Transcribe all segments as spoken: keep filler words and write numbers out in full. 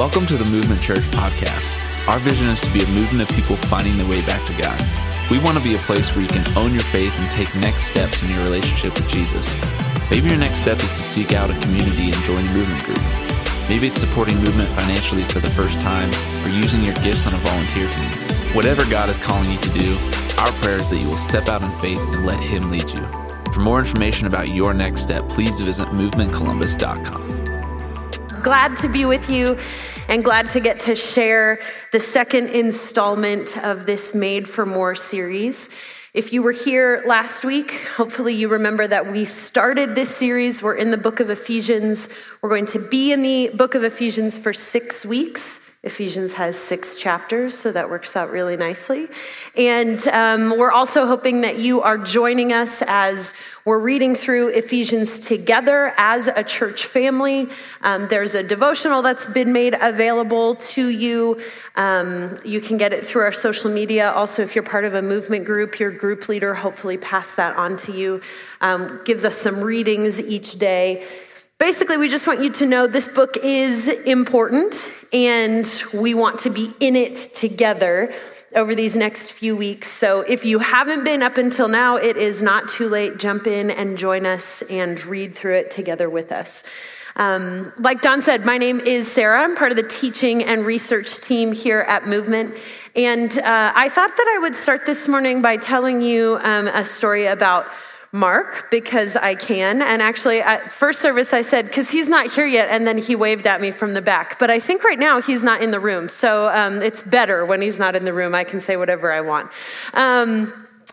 Welcome to the Movement Church podcast. Our vision is to be a movement of people finding their way back to God. We want to be a place where you can own your faith and take next steps in your relationship with Jesus. Maybe your next step is to seek out a community and join a movement group. Maybe it's supporting movement financially for the first time or using your gifts on a volunteer team. Whatever God is calling you to do, our prayer is that you will step out in faith and let Him lead you. For more information about your next step, please visit movement columbus dot com. Glad to be with you and glad to get to share the second installment of this Made for More series. If you were here last week, hopefully you remember that we started this series. We're in the book of Ephesians. We're going to be in the book of Ephesians for six weeks. Ephesians has six chapters, so that works out really nicely. And um, we're also hoping that you are joining us as we're reading through Ephesians together as a church family. Um, there's a devotional that's been made available to you. Um, you can get it through our social media. Also, if you're part of a movement group, your group leader hopefully passed that on to you. Um, gives us some readings each day. Basically, we just want you to know this book is important and we want to be in it together over these next few weeks. So if you haven't been up until now, it is not too late. Jump in and join us and read through it together with us. Um, like Don said, my name is Sarah. I'm part of the teaching and research team here at Movement. And uh, I thought that I would start this morning by telling you um, a story about Mark, because I can. And actually, at first service, I said, because he's not here yet, and then he waved at me from the back. But I think right now he's not in the room. So um, it's better when he's not in the room. I can say whatever I want. Um,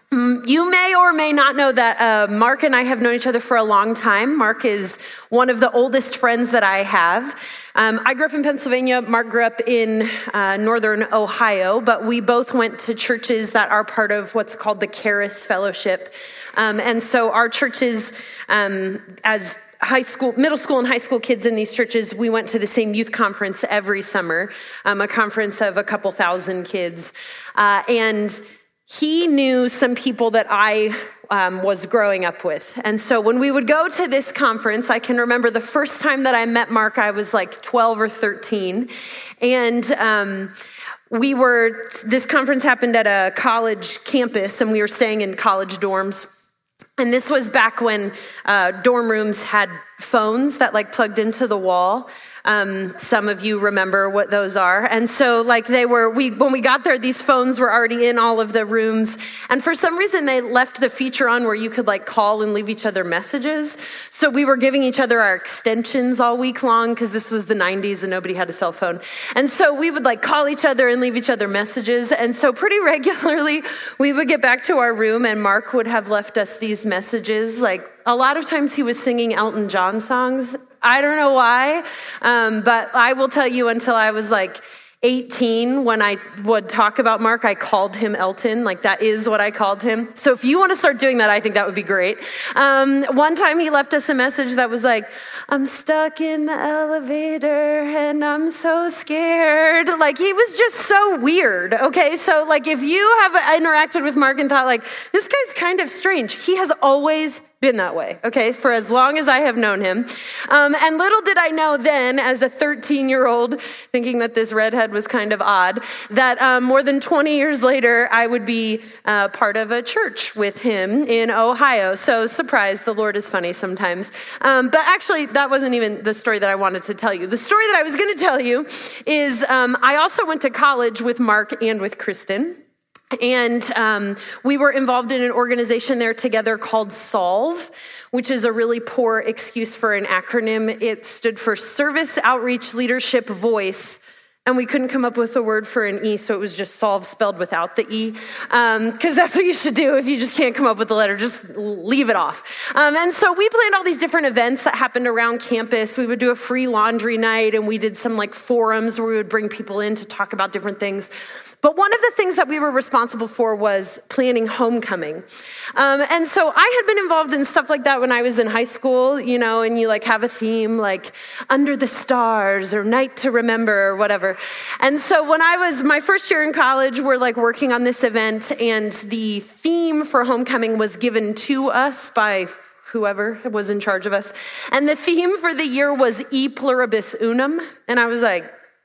you may or may not know that uh, Mark and I have known each other for a long time. Mark is one of the oldest friends that I have. Um, I grew up in Pennsylvania. Mark grew up in uh, northern Ohio, but we both went to churches that are part of what's called the Charis Fellowship. Um, and so our churches, um, as high school, middle school and high school kids in these churches, we went to the same youth conference every summer, um, a conference of a couple thousand kids. Uh, and he knew some people that I um, was growing up with. And so when we would go to this conference, I can remember the first time that I met Mark, I was like twelve or thirteen. And um, we were, this conference happened at a college campus and we were staying in college dorms. And this was back when uh, dorm rooms had phones that like plugged into the wall. Um, some of you remember what those are. And so like they were, we when we got there, these phones were already in all of the rooms. And for some reason, they left the feature on where you could like call and leave each other messages. So we were giving each other our extensions all week long because this was the nineties and nobody had a cell phone. And so we would like call each other and leave each other messages. And so pretty regularly, we would get back to our room and Mark would have left us these messages. Like a lot of times he was singing Elton John songs. I don't know why, um, but I will tell you until I was like eighteen, when I would talk about Mark, I called him Elton. Like that is what I called him. So if you want to start doing that, I think that would be great. Um, one time he left us a message that was like, I'm stuck in the elevator and I'm so scared. Like he was just so weird. Okay. So like if you have interacted with Mark and thought like, this guy's kind of strange, he has always been that way, okay, for as long as I have known him. Um, and little did I know then, as a thirteen-year-old, thinking that this redhead was kind of odd, that um, more than twenty years later, I would be uh, part of a church with him in Ohio. So surprise, the Lord is funny sometimes. Um, but actually, that wasn't even the story that I wanted to tell you. The story that I was going to tell you is um, I also went to college with Mark and with Kristen. And um, we were involved in an organization there together called SOLVE, which is a really poor excuse for an acronym. It stood for Service Outreach Leadership Voice. And we couldn't come up with a word for an E, so it was just SOLVE spelled without the E. Because um, that's what you should do if you just can't come up with the letter, just leave it off. Um, and so we planned all these different events that happened around campus. We would do a free laundry night, and we did some like forums where we would bring people in to talk about different things. But one of the things that we were responsible for was planning homecoming. Um, and so I had been involved in stuff like that when I was in high school, you know, and you like have a theme like Under the Stars or Night to Remember or whatever. And so when I was my first year in college, we're like working on this event and the theme for homecoming was given to us by whoever was in charge of us. And the theme for the year was E Pluribus Unum. And I was like,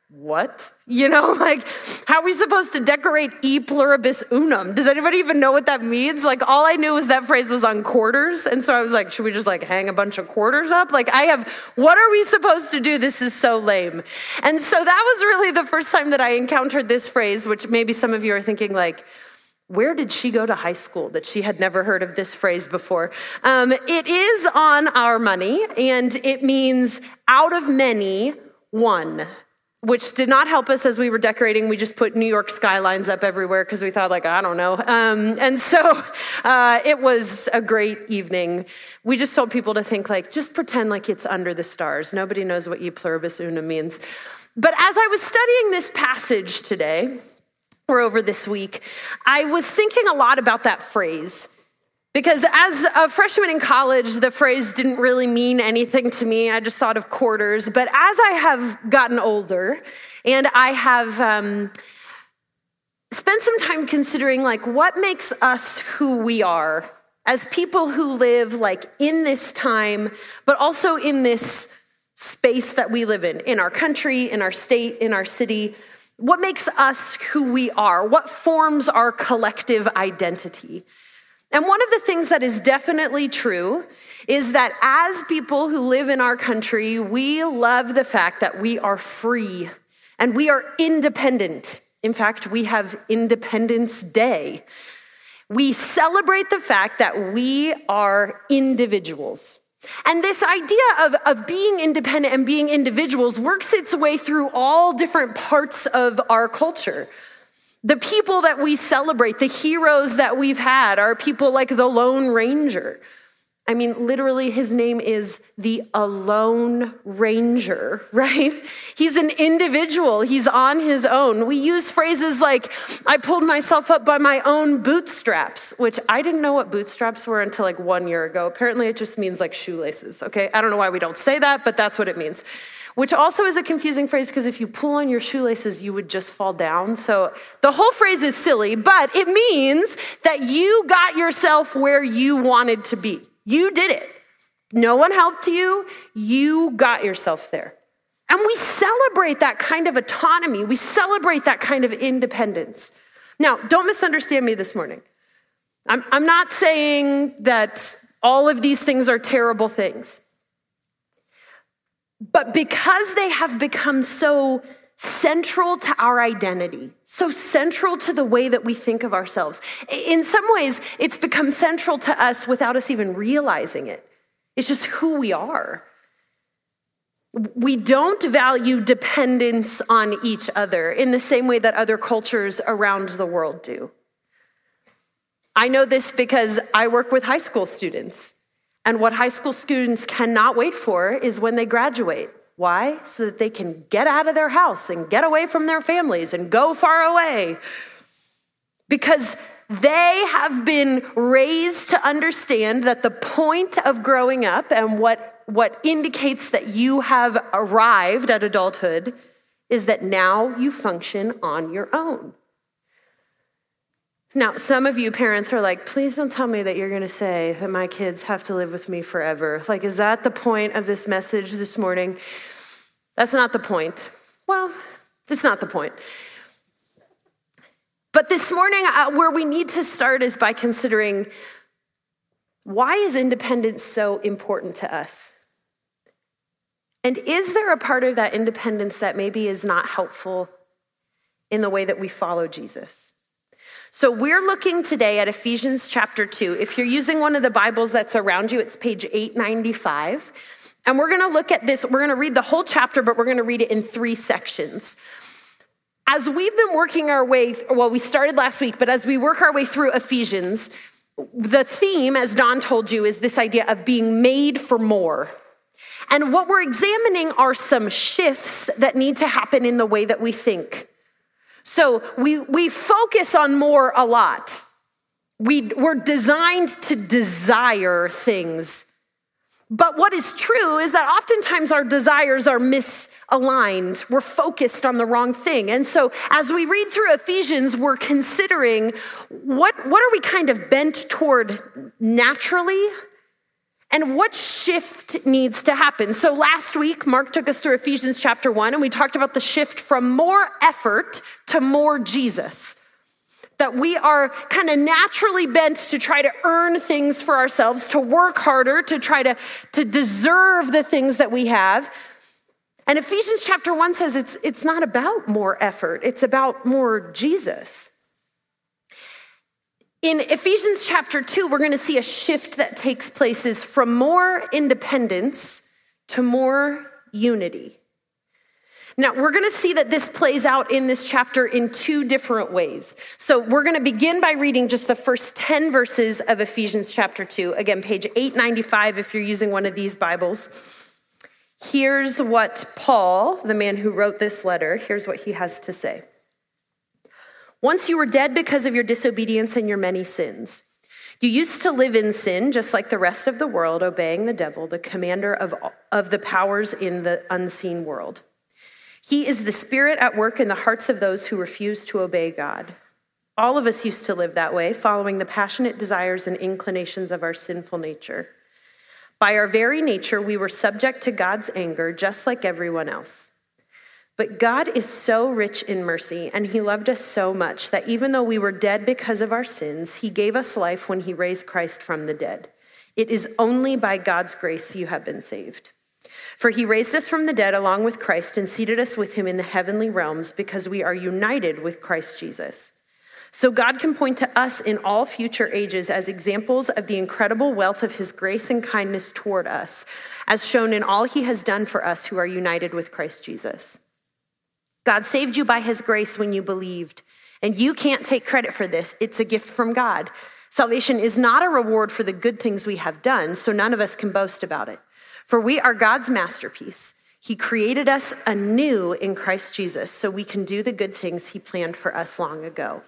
what? You know, like, how are we supposed to decorate e pluribus unum? Does anybody even know what that means? Like, all I knew was that phrase was on quarters. And so I was like, should we just like hang a bunch of quarters up? Like, I have, what are we supposed to do? This is so lame. And so that was really the first time that I encountered this phrase, which maybe some of you are thinking like, where did she go to high school that she had never heard of this phrase before? Um, it is on our money, and it means out of many, one, which did not help us as we were decorating. We just put New York skylines up everywhere because we thought, like, I don't know. Um, and so uh, it was a great evening. We just told people to think, like, just pretend like it's under the stars. Nobody knows what e pluribus unum means. But as I was studying this passage today, or over this week, I was thinking a lot about that phrase. Because as a freshman in college, the phrase didn't really mean anything to me. I just thought of quarters. But as I have gotten older and I have um, spent some time considering like what makes us who we are as people who live like in this time, but also in this space that we live in, in our country, in our state, in our city, what makes us who we are? What forms our collective identity? And one of the things that is definitely true is that as people who live in our country, we love the fact that we are free and we are independent. In fact, we have Independence Day. We celebrate the fact that we are individuals. And this idea of, of being independent and being individuals works its way through all different parts of our culture. The people that we celebrate, the heroes that we've had, are people like the Lone Ranger. I mean, literally, his name is the Alone Ranger, right? He's an individual. He's on his own. We use phrases like, I pulled myself up by my own bootstraps, which I didn't know what bootstraps were until like one year ago. Apparently, it just means like shoelaces, okay? I don't know why we don't say that, but that's what it means. Which also is a confusing phrase because if you pull on your shoelaces, you would just fall down. So the whole phrase is silly, but it means that you got yourself where you wanted to be. You did it. No one helped you. You got yourself there. And we celebrate that kind of autonomy. We celebrate that kind of independence. Now, don't misunderstand me this morning. I'm, I'm not saying that all of these things are terrible things. But because they have become so central to our identity, so central to the way that we think of ourselves, in some ways, it's become central to us without us even realizing it. It's just who we are. We don't value dependence on each other in the same way that other cultures around the world do. I know this because I work with high school students. And what high school students cannot wait for is when they graduate. Why? So that they can get out of their house and get away from their families and go far away. Because they have been raised to understand that the point of growing up and what, what indicates that you have arrived at adulthood is that now you function on your own. Now, some of you parents are like, please don't tell me that you're going to say that my kids have to live with me forever. Like, is that the point of this message this morning? That's not the point. Well, it's not the point. But this morning, uh, where we need to start is by considering, why is independence so important to us? And is there a part of that independence that maybe is not helpful in the way that we follow Jesus? So we're looking today at Ephesians chapter two. If you're using one of the Bibles that's around you, it's page eight ninety-five. And we're going to look at this. We're going to read the whole chapter, but we're going to read it in three sections. As we've been working our way, well, we started last week, but as we work our way through Ephesians, the theme, as Don told you, is this idea of being made for more. And what we're examining are some shifts that need to happen in the way that we think. So we, we focus on more a lot. We, we're designed to desire things. But what is true is that oftentimes our desires are misaligned. We're focused on the wrong thing. And so as we read through Ephesians, we're considering what, what are we kind of bent toward naturally? And what shift needs to happen? So last week, Mark took us through Ephesians chapter one, and we talked about the shift from more effort to more Jesus. That we are kind of naturally bent to try to earn things for ourselves, to work harder, to try to, to deserve the things that we have. And Ephesians chapter one says it's, it's not about more effort, it's about more Jesus. In Ephesians chapter two, we're going to see a shift that takes place is from more independence to more unity. Now, we're going to see that this plays out in this chapter in two different ways. So we're going to begin by reading just the first ten verses of Ephesians chapter two. Again, page eight ninety-five if you're using one of these Bibles. Here's what Paul, the man who wrote this letter, here's what he has to say. Once you were dead because of your disobedience and your many sins. You used to live in sin just like the rest of the world, obeying the devil, the commander of, of the powers in the unseen world. He is the spirit at work in the hearts of those who refuse to obey God. All of us used to live that way, following the passionate desires and inclinations of our sinful nature. By our very nature, we were subject to God's anger just like everyone else. But God is so rich in mercy, and he loved us so much that even though we were dead because of our sins, he gave us life when he raised Christ from the dead. It is only by God's grace you have been saved. For he raised us from the dead along with Christ and seated us with him in the heavenly realms because we are united with Christ Jesus. So God can point to us in all future ages as examples of the incredible wealth of his grace and kindness toward us, as shown in all he has done for us who are united with Christ Jesus. God saved you by his grace when you believed, and you can't take credit for this. It's a gift from God. Salvation is not a reward for the good things we have done, so none of us can boast about it. For we are God's masterpiece. He created us anew in Christ Jesus so we can do the good things he planned for us long ago.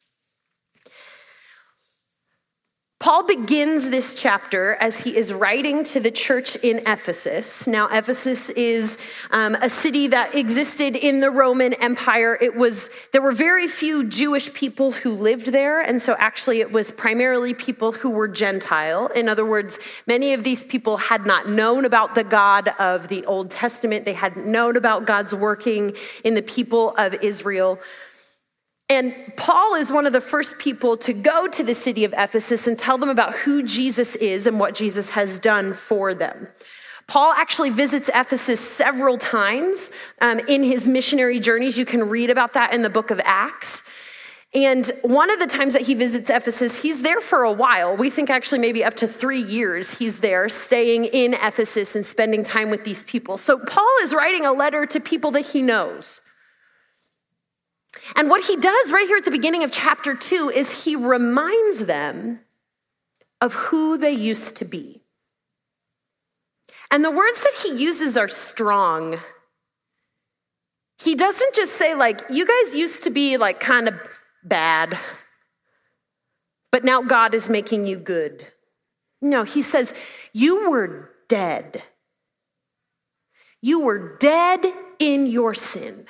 Paul begins this chapter as he is writing to the church in Ephesus. Now, Ephesus is um, a city that existed in the Roman Empire. It was there were very few Jewish people who lived there, and so actually it was primarily people who were Gentile. In other words, many of these people had not known about the God of the Old Testament. They hadn't known about God's working in the people of Israel. And Paul is one of the first people to go to the city of Ephesus and tell them about who Jesus is and what Jesus has done for them. Paul actually visits Ephesus several times um, in his missionary journeys. You can read about that in the book of Acts. And one of the times that he visits Ephesus, he's there for a while. We think actually maybe up to three years he's there, staying in Ephesus and spending time with these people. So Paul is writing a letter to people that he knows. And what he does right here at the beginning of chapter two is he reminds them of who they used to be. And the words that he uses are strong. He doesn't just say like, you guys used to be like kind of bad, but now God is making you good. No, he says, you were dead. You were dead in your sin.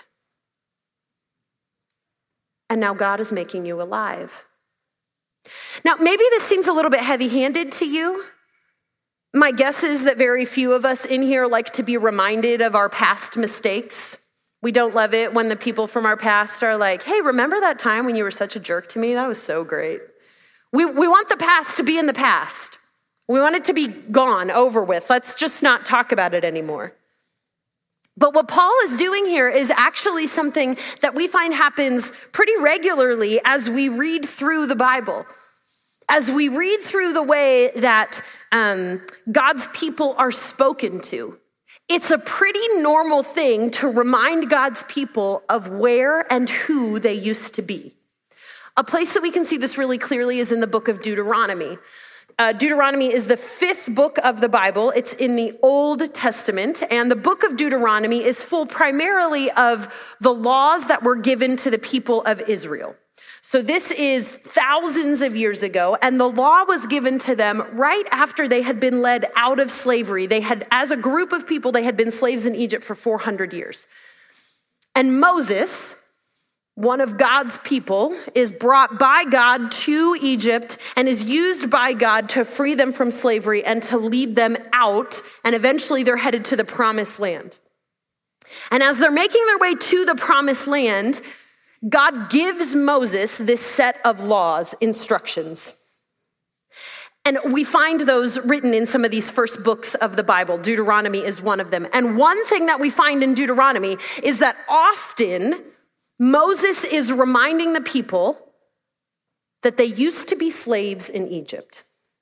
And now God is making you alive. Now, maybe this seems a little bit heavy-handed to you. My guess is that very few of us in here like to be reminded of our past mistakes. We don't love it when the people from our past are like, hey, remember that time when you were such a jerk to me? That was so great. We, we want the past to be in the past. We want it to be gone, over with. Let's just not talk about it anymore. But what Paul is doing here is actually something that we find happens pretty regularly as we read through the Bible. As we read through the way that um, God's people are spoken to. It's a pretty normal thing to remind God's people of where and who they used to be. A place that we can see this really clearly is in the book of Deuteronomy. Uh, Deuteronomy is the fifth book of the Bible. It's in the Old Testament, and the book of Deuteronomy is full primarily of the laws that were given to the people of Israel. So this is thousands of years ago, and the law was given to them right after they had been led out of slavery. They had, as a group of people, they had been slaves in Egypt for four hundred years. And Moses, one of God's people, is brought by God to Egypt, and is used by God to free them from slavery and to lead them out, and eventually they're headed to the promised land. And as they're making their way to the promised land, God gives Moses this set of laws, instructions. And we find those written in some of these first books of the Bible. Deuteronomy is one of them. And one thing that we find in Deuteronomy is that often Moses is reminding the people that they used to be slaves in Egypt.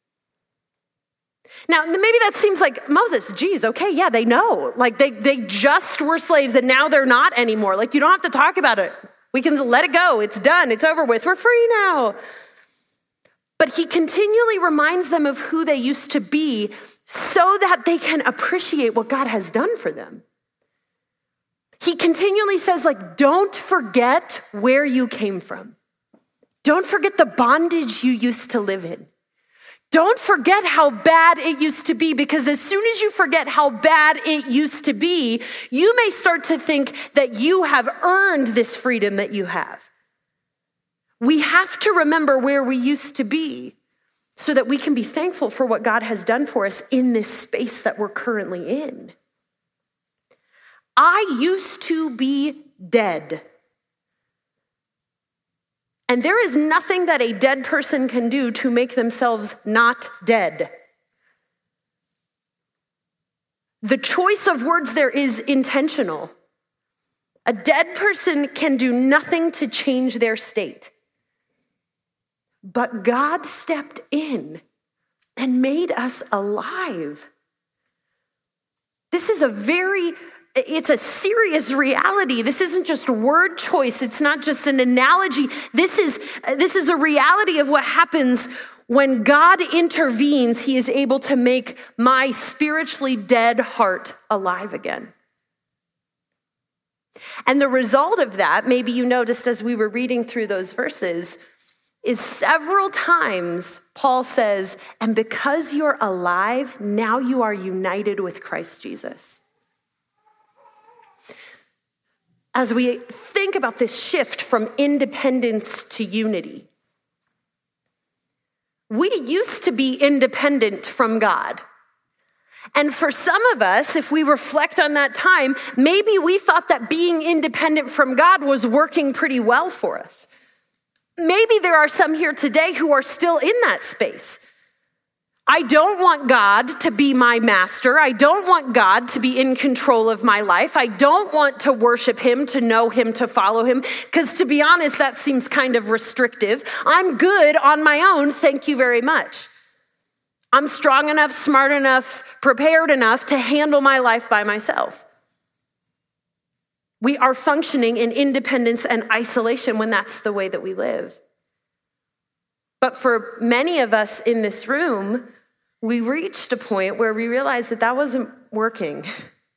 Now, maybe that seems like, Moses, geez, okay, yeah, they know. Like they, they just were slaves and now they're not anymore. Like you don't have to talk about it. We can let it go. It's done. It's over with. We're free now. But he continually reminds them of who they used to be so that they can appreciate what God has done for them. He continually says, like, don't forget where you came from. Don't forget the bondage you used to live in. Don't forget how bad it used to be, because as soon as you forget how bad it used to be, you may start to think that you have earned this freedom that you have. We have to remember where we used to be so that we can be thankful for what God has done for us in this space that we're currently in. I used to be dead. And there is nothing that a dead person can do to make themselves not dead. The choice of words there is intentional. A dead person can do nothing to change their state. But God stepped in and made us alive. This is a very It's a serious reality. This isn't just word choice. It's not just an analogy. This is, this is a reality of what happens when God intervenes. He is able to make my spiritually dead heart alive again. And the result of that, maybe you noticed as we were reading through those verses, is several times Paul says, and because you're alive, now you are united with Christ Jesus. As we think about this shift from independence to unity, we used to be independent from God. And for some of us, if we reflect on that time, maybe we thought that being independent from God was working pretty well for us. Maybe there are some here today who are still in that space. I don't want God to be my master. I don't want God to be in control of my life. I don't want to worship him, to know him, to follow him, because to be honest, that seems kind of restrictive. I'm good on my own, thank you very much. I'm strong enough, smart enough, prepared enough to handle my life by myself. We are functioning in independence and isolation when that's the way that we live. But for many of us in this room, we reached a point where we realized that that wasn't working.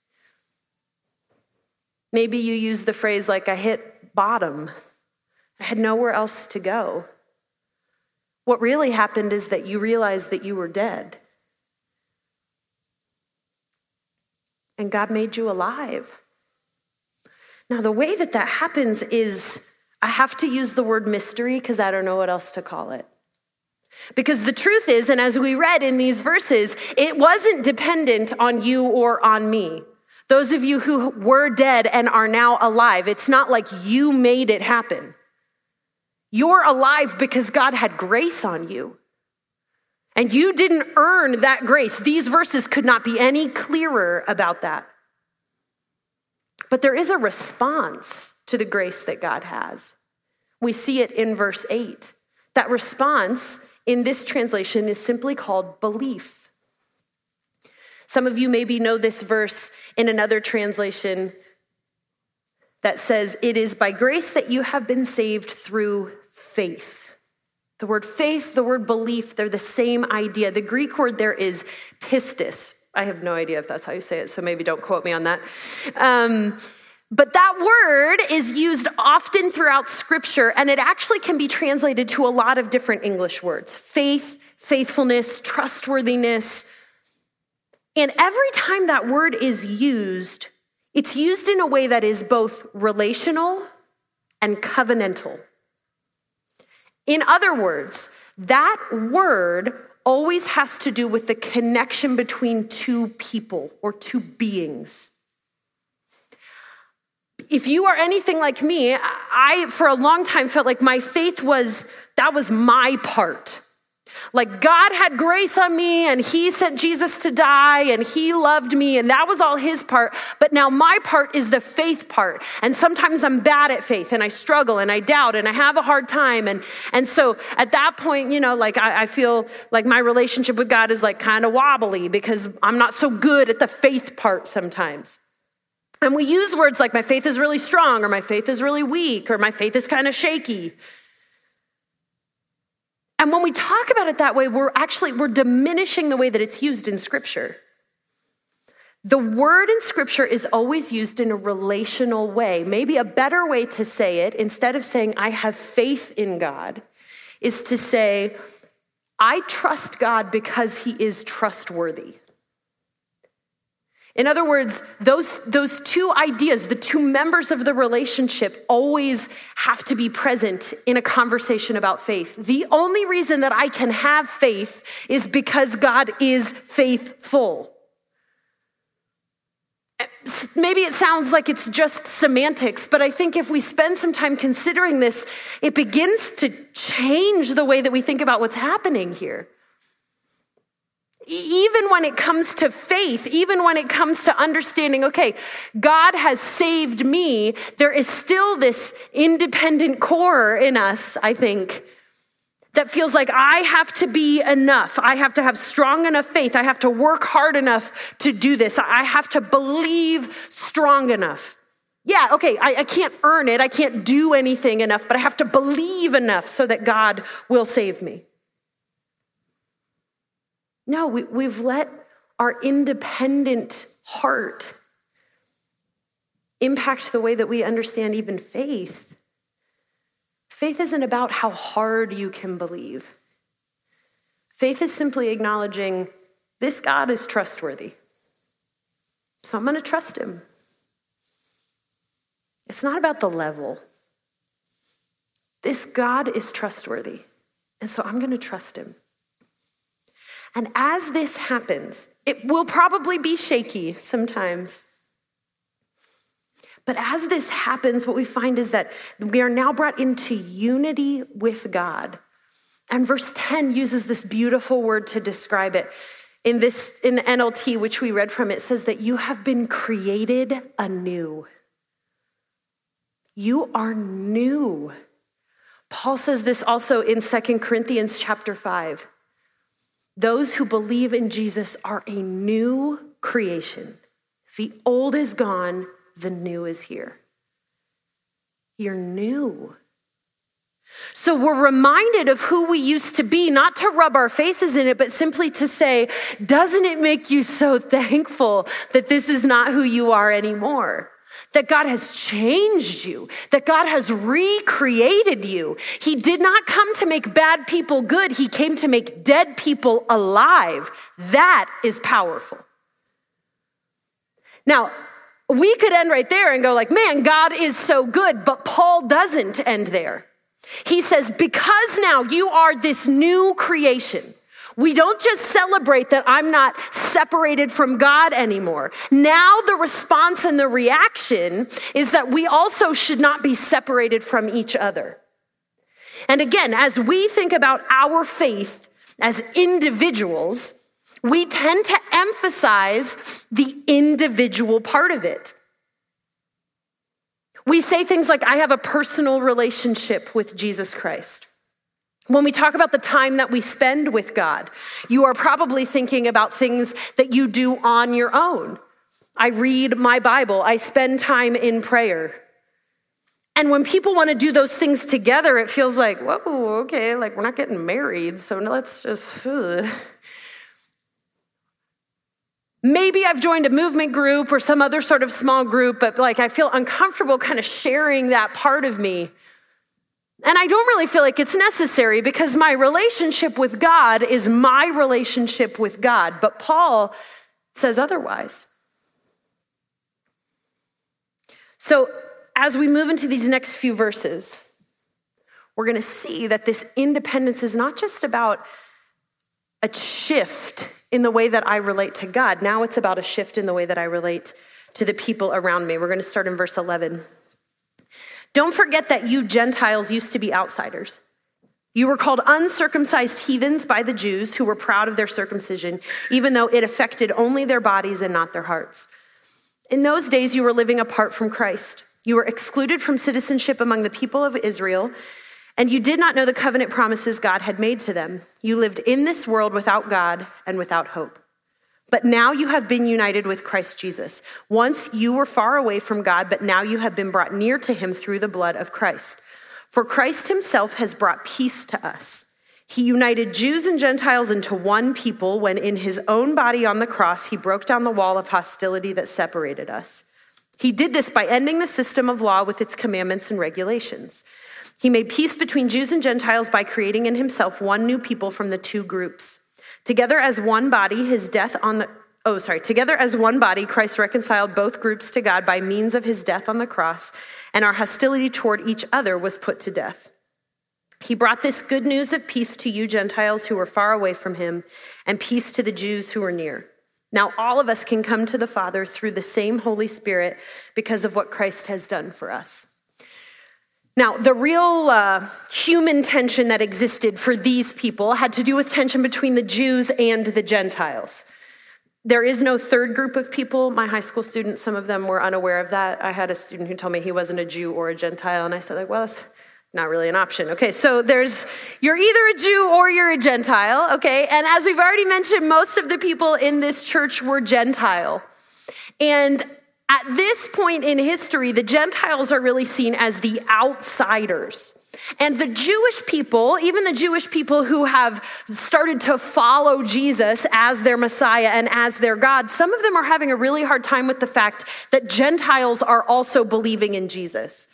Maybe you used the phrase like, I hit bottom. I had nowhere else to go. What really happened is that you realized that you were dead. And God made you alive. Now, the way that that happens is, I have to use the word mystery because I don't know what else to call it. Because the truth is, and as we read in these verses, it wasn't dependent on you or on me. Those of you who were dead and are now alive, it's not like you made it happen. You're alive because God had grace on you. And you didn't earn that grace. These verses could not be any clearer about that. But there is a response to the grace that God has. We see it in verse eight. That response in this translation is simply called belief. Some of you maybe know this verse in another translation that says, it is by grace that you have been saved through faith. The word faith, the word belief, they're the same idea. The Greek word there is pistis. I have no idea if that's how you say it, so maybe don't quote me on that. Um, But that word is used often throughout Scripture, and it actually can be translated to a lot of different English words. Faith, faithfulness, trustworthiness. And every time that word is used, it's used in a way that is both relational and covenantal. In other words, that word always has to do with the connection between two people or two beings. If you are anything like me, I, for a long time, felt like my faith was, that was my part. Like God had grace on me and he sent Jesus to die and he loved me and that was all his part. But now my part is the faith part. And sometimes I'm bad at faith and I struggle and I doubt and I have a hard time. And, and so at that point, you know, like I, I feel like my relationship with God is like kind of wobbly because I'm not so good at the faith part sometimes. And we use words like my faith is really strong or my faith is really weak or my faith is kind of shaky. And when we talk about it that way, we're actually, we're diminishing the way that it's used in Scripture. The word in Scripture is always used in a relational way. Maybe a better way to say it, instead of saying, I have faith in God, is to say, I trust God because he is trustworthy. In other words, those, those two ideas, the two members of the relationship always have to be present in a conversation about faith. The only reason that I can have faith is because God is faithful. Maybe it sounds like it's just semantics, but I think if we spend some time considering this, it begins to change the way that we think about what's happening here. Even when it comes to faith, even when it comes to understanding, okay, God has saved me, there is still this independent core in us, I think, that feels like I have to be enough. I have to have strong enough faith. I have to work hard enough to do this. I have to believe strong enough. Yeah, okay, I, I can't earn it. I can't do anything enough, but I have to believe enough so that God will save me. No, we, we've let our independent heart impact the way that we understand even faith. Faith isn't about how hard you can believe. Faith is simply acknowledging this God is trustworthy. So I'm going to trust him. It's not about the level. This God is trustworthy. And so I'm going to trust him. And as this happens, it will probably be shaky sometimes. But as this happens, what we find is that we are now brought into unity with God. And verse ten uses this beautiful word to describe it. In this, in the N L T, which we read from, it says that you have been created anew. You are new. Paul says this also in Second Corinthians chapter five. Those who believe in Jesus are a new creation. The old is gone, the new is here. You're new. So we're reminded of who we used to be, not to rub our faces in it, but simply to say, doesn't it make you so thankful that this is not who you are anymore? That God has changed you, that God has recreated you. He did not come to make bad people good. He came to make dead people alive. That is powerful. Now, we could end right there and go like, man, God is so good, but Paul doesn't end there. He says, because now you are this new creation, we don't just celebrate that I'm not separated from God anymore. Now the response and the reaction is that we also should not be separated from each other. And again, as we think about our faith as individuals, we tend to emphasize the individual part of it. We say things like, I have a personal relationship with Jesus Christ. When we talk about the time that we spend with God, you are probably thinking about things that you do on your own. I read my Bible. I spend time in prayer. And when people want to do those things together, it feels like, whoa, okay, like we're not getting married, so let's just... Ugh. Maybe I've joined a movement group or some other sort of small group, but like I feel uncomfortable kind of sharing that part of me. And I don't really feel like it's necessary because my relationship with God is my relationship with God. But Paul says otherwise. So as we move into these next few verses, we're going to see that this independence is not just about a shift in the way that I relate to God. Now it's about a shift in the way that I relate to the people around me. We're going to start in verse eleven. Don't forget that you Gentiles used to be outsiders. You were called uncircumcised heathens by the Jews who were proud of their circumcision, even though it affected only their bodies and not their hearts. In those days, you were living apart from Christ. You were excluded from citizenship among the people of Israel, and you did not know the covenant promises God had made to them. You lived in this world without God and without hope. But now you have been united with Christ Jesus. Once you were far away from God, but now you have been brought near to him through the blood of Christ. For Christ himself has brought peace to us. He united Jews and Gentiles into one people when in his own body on the cross, he broke down the wall of hostility that separated us. He did this by ending the system of law with its commandments and regulations. He made peace between Jews and Gentiles by creating in himself one new people from the two groups. Together as one body, his death on the, oh, sorry, together as one body, Christ reconciled both groups to God by means of his death on the cross, and our hostility toward each other was put to death. He brought this good news of peace to you Gentiles who were far away from him, and peace to the Jews who were near. Now all of us can come to the Father through the same Holy Spirit because of what Christ has done for us. Now, the real uh, human tension that existed for these people had to do with tension between the Jews and the Gentiles. There is no third group of people. My high school students, some of them were unaware of that. I had a student who told me he wasn't a Jew or a Gentile, and I said, like, well, that's not really an option. Okay, so there's, you're either a Jew or you're a Gentile, okay? And as we've already mentioned, most of the people in this church were Gentile. And at this point in history, the Gentiles are really seen as the outsiders. And the Jewish people, even the Jewish people who have started to follow Jesus as their Messiah and as their God, some of them are having a really hard time with the fact that Gentiles are also believing in Jesus.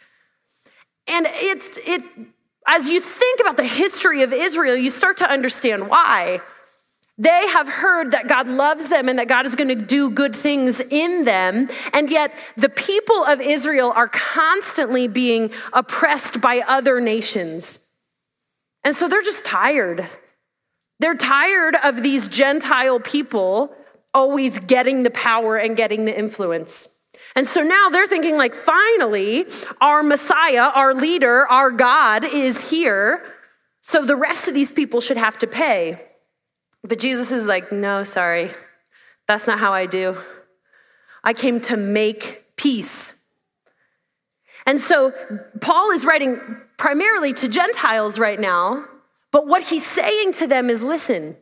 And it's, it, as you think about the history of Israel, you start to understand why. They have heard that God loves them and that God is going to do good things in them. And yet the people of Israel are constantly being oppressed by other nations. And so they're just tired. They're tired of these Gentile people always getting the power and getting the influence. And so now they're thinking like, finally, our Messiah, our leader, our God is here. So the rest of these people should have to pay. But Jesus is like, no, sorry, that's not how I do. I came to make peace. And so Paul is writing primarily to Gentiles right now, but what he's saying to them is, listen,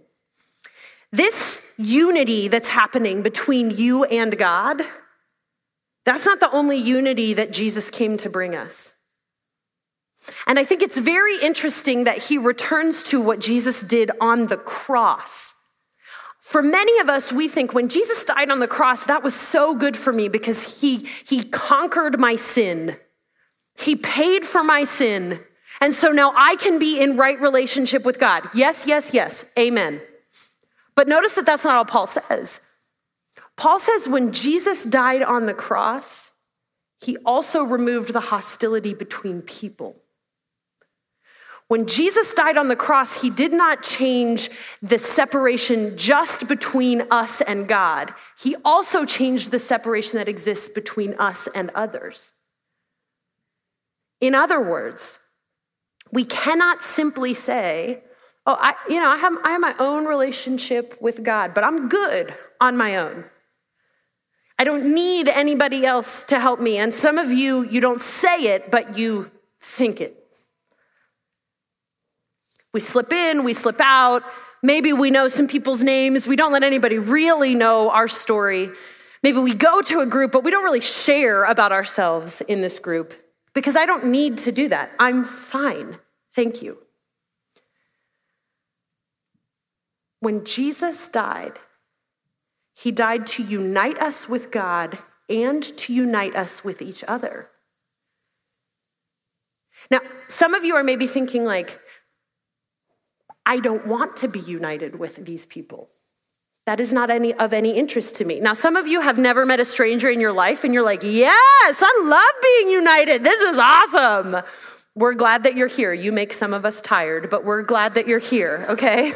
this unity that's happening between you and God, that's not the only unity that Jesus came to bring us. And I think it's very interesting that he returns to what Jesus did on the cross. For many of us, we think when Jesus died on the cross, that was so good for me because he, he conquered my sin. He paid for my sin. And so now I can be in right relationship with God. Yes, yes, yes. Amen. But notice that that's not all Paul says. Paul says when Jesus died on the cross, he also removed the hostility between people. When Jesus died on the cross, he did not change the separation just between us and God. He also changed the separation that exists between us and others. In other words, we cannot simply say, oh, I, you know, I have, I have my own relationship with God, but I'm good on my own. I don't need anybody else to help me. And some of you, you don't say it, but you think it. We slip in, we slip out. Maybe we know some people's names. We don't let anybody really know our story. Maybe we go to a group, but we don't really share about ourselves in this group because I don't need to do that. I'm fine. Thank you. When Jesus died, he died to unite us with God and to unite us with each other. Now, some of you are maybe thinking like, I don't want to be united with these people. That is not any of any interest to me. Now, some of you have never met a stranger in your life and you're like, yes, I love being united. This is awesome. We're glad that you're here. You make some of us tired, but we're glad that you're here, okay?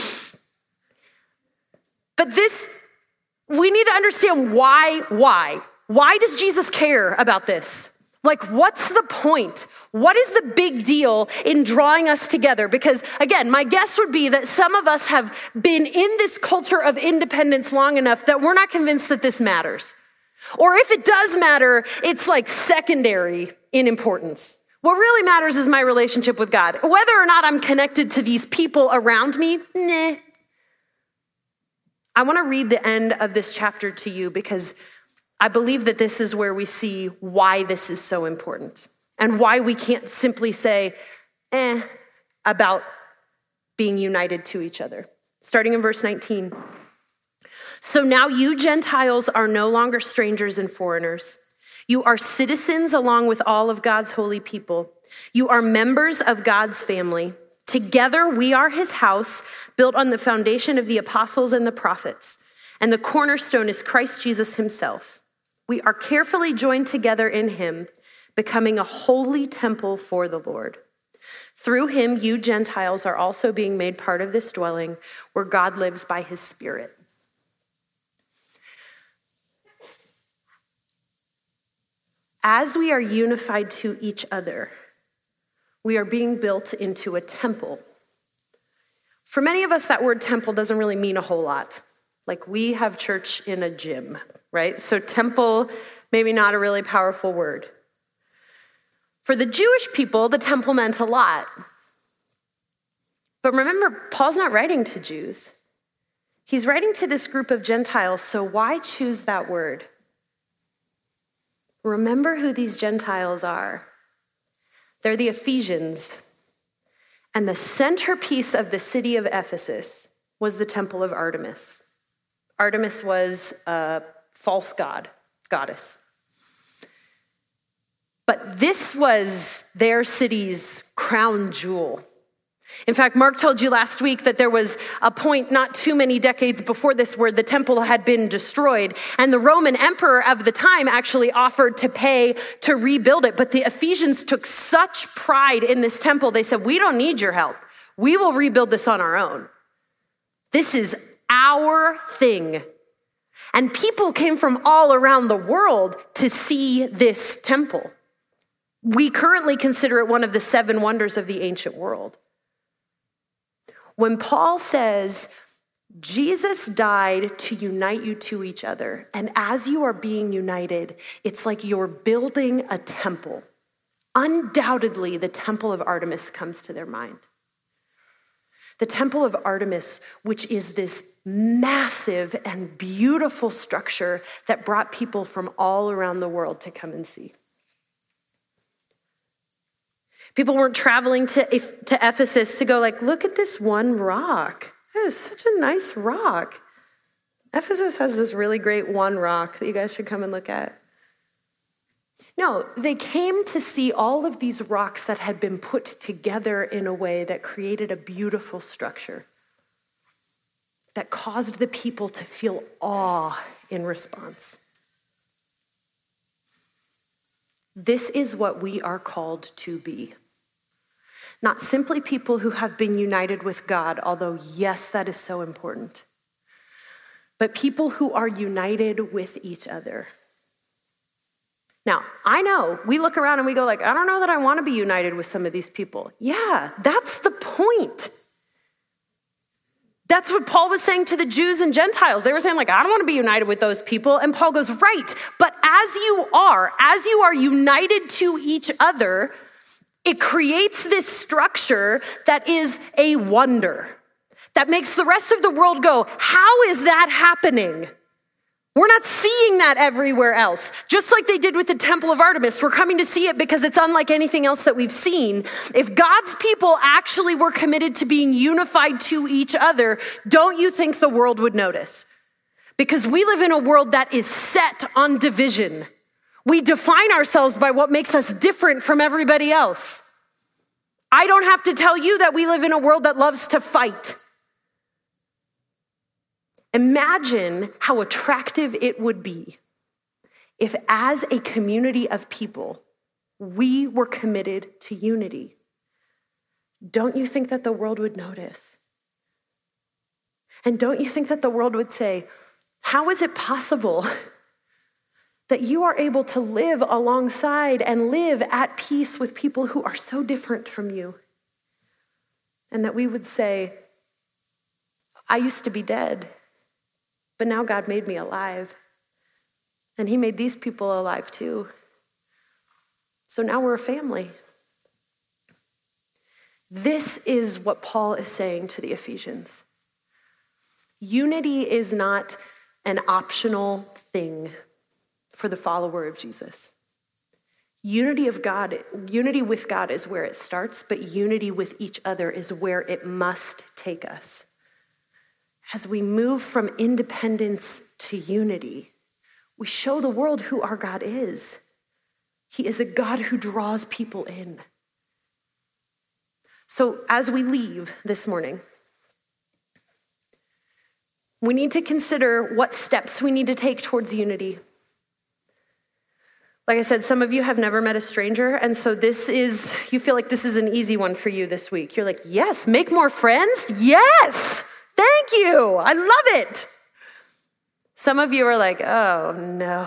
But this, we need to understand why, why? Why does Jesus care about this? Like, what's the point? What is the big deal in drawing us together? Because again, my guess would be that some of us have been in this culture of independence long enough that we're not convinced that this matters. Or if it does matter, it's like secondary in importance. What really matters is my relationship with God. Whether or not I'm connected to these people around me, nah. I want to read the end of this chapter to you because I believe that this is where we see why this is so important and why we can't simply say, eh, about being united to each other. Starting in verse nineteen. So now you Gentiles are no longer strangers and foreigners. You are citizens along with all of God's holy people. You are members of God's family. Together we are his house, built on the foundation of the apostles and the prophets. And the cornerstone is Christ Jesus himself. We are carefully joined together in him, becoming a holy temple for the Lord. Through him, you Gentiles are also being made part of this dwelling where God lives by his Spirit. As we are unified to each other, we are being built into a temple. For many of us, that word temple doesn't really mean a whole lot. Like, we have church in a gym, right? So temple, maybe not a really powerful word. For the Jewish people, the temple meant a lot. But remember, Paul's not writing to Jews. He's writing to this group of Gentiles, so why choose that word? Remember who these Gentiles are. They're the Ephesians. And the centerpiece of the city of Ephesus was the temple of Artemis. Artemis was a false god, goddess. But this was their city's crown jewel. In fact, Mark told you last week that there was a point not too many decades before this where the temple had been destroyed, and the Roman emperor of the time actually offered to pay to rebuild it. But the Ephesians took such pride in this temple, they said, we don't need your help. We will rebuild this on our own. This is our thing. And people came from all around the world to see this temple. We currently consider it one of the seven wonders of the ancient world. When Paul says, Jesus died to unite you to each other, and as you are being united, it's like you're building a temple. Undoubtedly, the temple of Artemis comes to their mind. The temple of Artemis, which is this massive and beautiful structure that brought people from all around the world to come and see. People weren't traveling to, to Ephesus to go like, look at this one rock. That is such a nice rock. Ephesus has this really great one rock that you guys should come and look at. No, they came to see all of these rocks that had been put together in a way that created a beautiful structure that caused the people to feel awe in response. This is what we are called to be. Not simply people who have been united with God, although yes, that is so important, but people who are united with each other. Now, I know we look around and we go like, I don't know that I want to be united with some of these people. Yeah, that's the point. That's what Paul was saying to the Jews and Gentiles. They were saying like, I don't want to be united with those people. And Paul goes, right, but as you are, as you are united to each other, it creates this structure that is a wonder, that makes the rest of the world go, how is that happening? We're not seeing that everywhere else. Just like they did with the Temple of Artemis, we're coming to see it because it's unlike anything else that we've seen. If God's people actually were committed to being unified to each other, don't you think the world would notice? Because we live in a world that is set on division. We define ourselves by what makes us different from everybody else. I don't have to tell you that we live in a world that loves to fight. Imagine how attractive it would be if, as a community of people, We were committed to unity. Don't you think that the world would notice? And don't you think that the world would say, how is it possible that you are able to live alongside and live at peace with people who are so different from you? And that we would say, I used to be dead, but now God made me alive. And he made these people alive too. So now we're a family. This is what Paul is saying to the Ephesians. Unity is not an optional thing for the follower of Jesus. Unity of God, unity with God is where it starts, but unity with each other is where it must take us. As we move from independence to unity, we show the world who our God is. He is a God who draws people in. So as we leave this morning, we need to consider what steps we need to take towards unity. Like I said, some of you have never met a stranger, and so this is, you feel like this is an easy one for you this week. You're like, yes, make more friends? Yes, thank you, I love it. Some of you are like, oh no.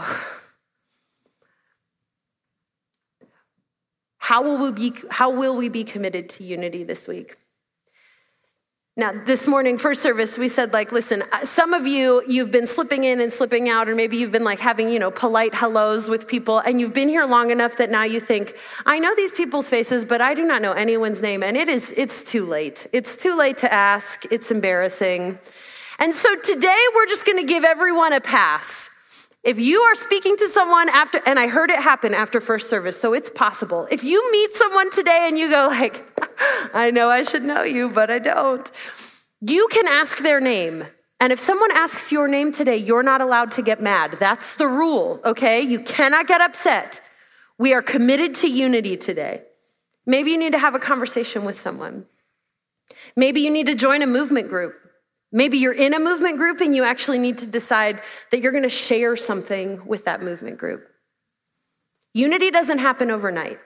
How will we be, how will we be committed to unity this week? Now, this morning, first service, we said, like, listen, some of you, you've been slipping in and slipping out, or maybe you've been like having, you know, polite hellos with people, and you've been here long enough that now you think, I know these people's faces, but I do not know anyone's name, and it is, it's too late. It's too late to ask. It's embarrassing. And so today, we're just going to give everyone a pass. If you are speaking to someone after, and I heard it happen after first service, so it's possible. If you meet someone today and you go like, I know I should know you, but I don't. You can ask their name. And if someone asks your name today, you're not allowed to get mad. That's the rule, okay? You cannot get upset. We are committed to unity today. Maybe you need to have a conversation with someone. Maybe you need to join a movement group. Maybe you're in a movement group and you actually need to decide that you're going to share something with that movement group. Unity doesn't happen overnight.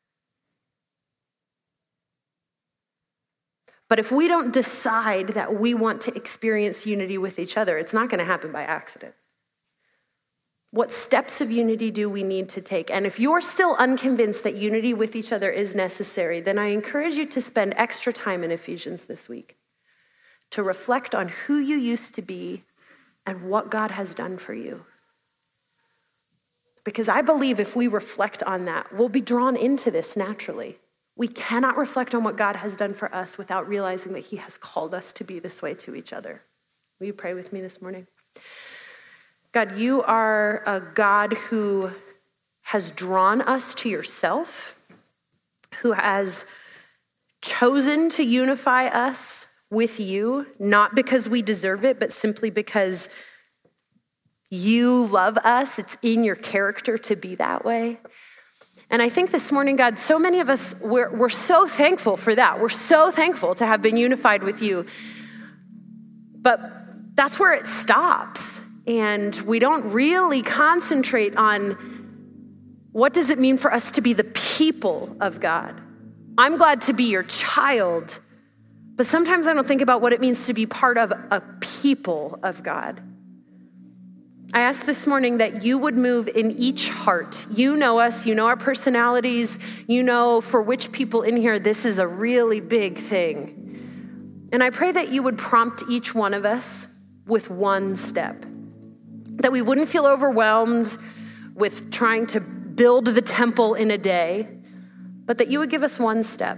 But if we don't decide that we want to experience unity with each other, it's not going to happen by accident. What steps of unity do we need to take? And if you're still unconvinced that unity with each other is necessary, then I encourage you to spend extra time in Ephesians this week to reflect on who you used to be and what God has done for you. Because I believe if we reflect on that, we'll be drawn into this naturally. We cannot reflect on what God has done for us without realizing that he has called us to be this way to each other. Will you pray with me this morning? God, you are a God who has drawn us to yourself, who has chosen to unify us with you, not because we deserve it, but simply because you love us. It's in your character to be that way. And I think this morning, God, so many of us, we're, we're so thankful for that. We're so thankful to have been unified with you. But that's where it stops. And we don't really concentrate on what does it mean for us to be the people of God. I'm glad to be your child, but sometimes I don't think about what it means to be part of a people of God. I ask this morning that you would move in each heart. You know us, you know our personalities, you know for which people in here this is a really big thing. And I pray that you would prompt each one of us with one step, that we wouldn't feel overwhelmed with trying to build the temple in a day, but that you would give us one step.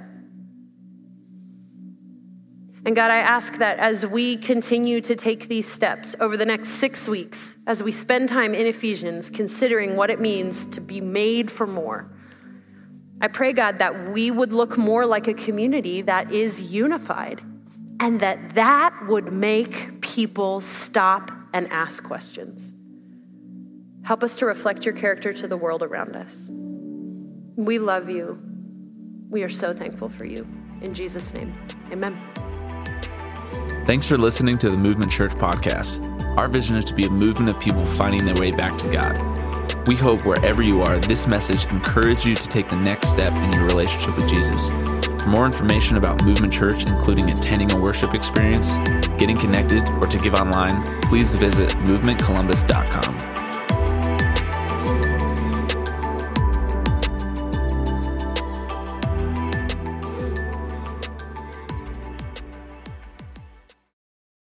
And God, I ask that as we continue to take these steps over the next six weeks, as we spend time in Ephesians, considering what it means to be made for more, I pray, God, that we would look more like a community that is unified, and that that would make people stop and ask questions. Help us to reflect your character to the world around us. We love you. We are so thankful for you. In Jesus' name, amen. Thanks for listening to the Movement Church podcast. Our vision is to be a movement of people finding their way back to God. We hope wherever you are, this message encouraged you to take the next step in your relationship with Jesus. For more information about Movement Church, including attending a worship experience, getting connected, or to give online, please visit movement columbus dot com.